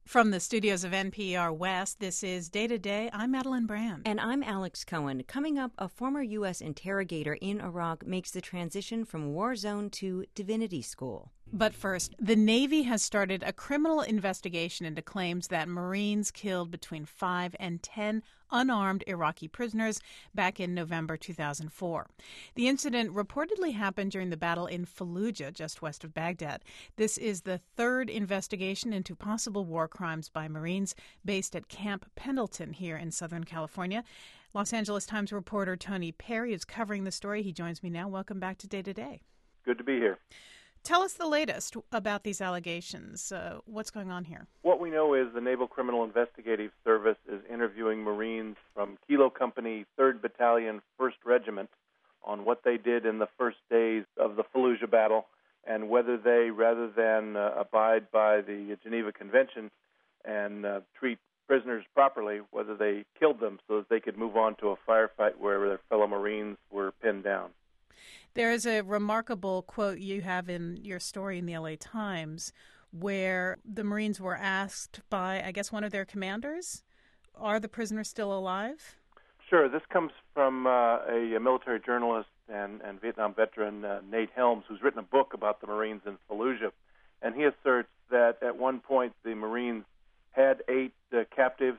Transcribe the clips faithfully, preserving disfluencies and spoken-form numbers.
From the studios of N P R West, this is Day to Day. I'm Madeline Brand. And I'm Alex Cohen. Coming up, a former U S interrogator in Iraq makes the transition from war zone to divinity school. But first, the Navy has started a criminal investigation into claims that Marines killed between five and ten unarmed Iraqi prisoners back in November two thousand four. The incident reportedly happened during the battle in Fallujah, just west of Baghdad. This is the third investigation into possible war crimes by Marines based at Camp Pendleton here in Southern California. Los Angeles Times reporter Tony Perry is covering the story. He joins me now. Welcome back to Day to Day. Good to be here. Tell us the latest about these allegations. Uh, what's going on here? What we know is the Naval Criminal Investigative Service is interviewing Marines from Kilo Company, third Battalion, first Regiment on what they did in the first days of the Fallujah battle and whether they, rather than uh, abide by the Geneva Convention and uh, treat prisoners properly, whether they killed them so that they could move on to a firefight where their fellow Marines were pinned down. There is a remarkable quote you have in your story in the L A Times where the Marines were asked by, I guess, one of their commanders, are the prisoners still alive? Sure. This comes from uh, a, a military journalist and, and Vietnam veteran, uh, Nate Helms, who's written a book about the Marines in Fallujah. And he asserts that at one point the Marines had eight uh, captives,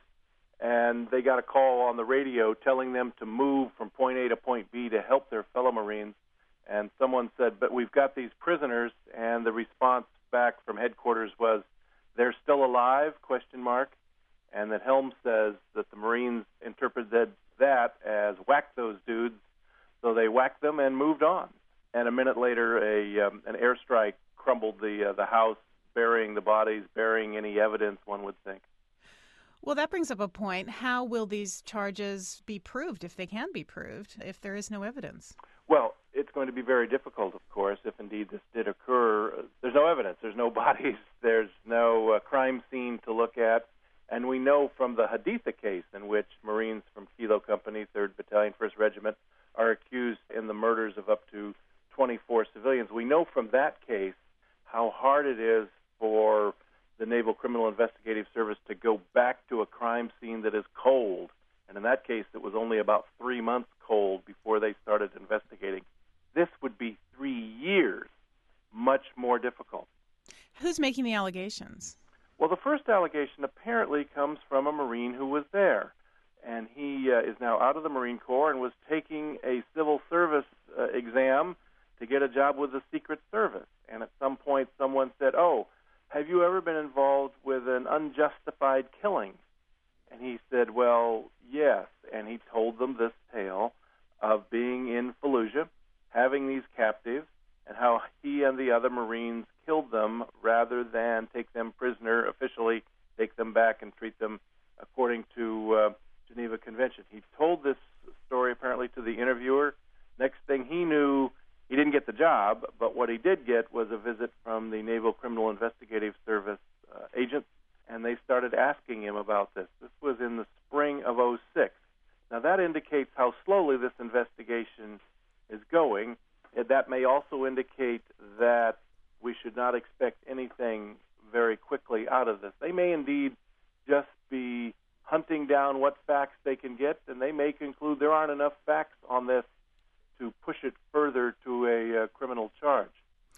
and they got a call on the radio telling them to move from point A to point B to help their fellow Marines. And someone said, but we've got these prisoners, and the response back from headquarters was, they're still alive, question mark. And that Helms says that the Marines interpreted that as whack those dudes, so they whacked them and moved on. And a minute later, a um, an airstrike crumbled the uh, the house, burying the bodies, burying any evidence, one would think. Well, that brings up a point. How will these charges be proved, if they can be proved, if there is no evidence? Well, it's going to be very difficult, of course, if indeed this did occur. There's no evidence. There's no bodies. There's no uh, crime scene to look at. And we know from the Haditha case, in which Marines from Kilo Company, third Battalion, first Regiment, are accused in the murders of up to twenty-four civilians. We know from that case how hard it is for the Naval Criminal Investigative Service to go back to a crime scene that is cold. And in that case, it was only about three months cold before they started investigating. This would be three years, much more difficult. Who's making the allegations? Well, the first allegation apparently comes from a Marine who was there. And he uh, is now out of the Marine Corps and was taking a civil service uh, exam to get a job with the Secret Service. And at some point, someone said, oh, have you ever been involved with an unjustified killing? And he said, well, yes. And he told them this tale of being in Fallujah, having these captives, and how he and the other Marines killed them rather than take them prisoner officially, take them back and treat them according to uh, Geneva Convention. He told this story apparently to the interviewer. Next thing he knew, he didn't get the job, but what he did get was a visit from the Naval Criminal Investigative Service uh, agents, and they started asking him about this. This was in the spring of oh six. Now, that indicates how slowly this investigation is going. That may also indicate that we should not expect anything very quickly out of this. They may indeed just be hunting down what facts they can get, and they may conclude there aren't enough facts on this to push it further to a uh, criminal charge.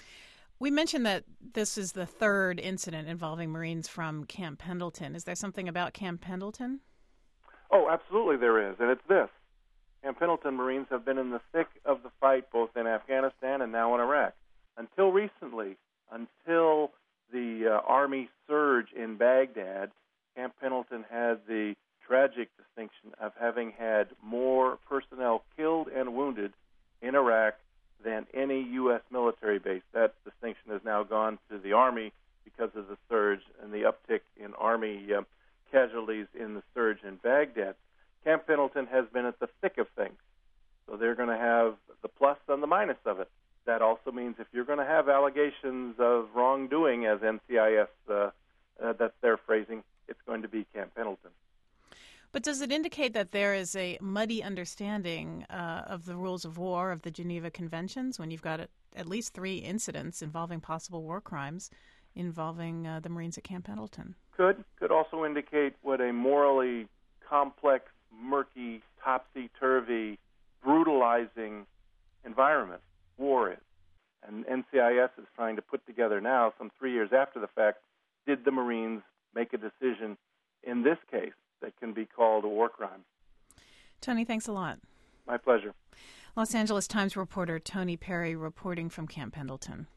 We mentioned that this is the third incident involving Marines from Camp Pendleton. Is there something about Camp Pendleton? Oh, absolutely there is, and it's this. Camp Pendleton Marines have been in the thick of the fight both in Afghanistan and now in Iraq. Until recently, until the uh, Army surge in Baghdad, Camp Pendleton had the tragic distinction of having had more personnel killed and wounded in Iraq than any U S military base. That distinction has now gone to the Army because of the surge and the uptick in Army uh, casualties in the surge in Baghdad. Camp Pendleton has been at the thick of things, so they're going to have the plus and the minus of it. That also means if you're going to have allegations of wrongdoing, as N C I S, uh, uh, that's their phrasing, it's going to be Camp Pendleton. But does it indicate that there is a muddy understanding uh, of the rules of war, of the Geneva Conventions, when you've got at least three incidents involving possible war crimes involving uh, the Marines at Camp Pendleton. Could. Could also indicate what a morally complex, murky, topsy-turvy, brutalizing environment war is. And N C I S is trying to put together now, some three years after the fact, did the Marines make a decision in this case that can be called a war crime? Tony, thanks a lot. My pleasure. Los Angeles Times reporter Tony Perry reporting from Camp Pendleton.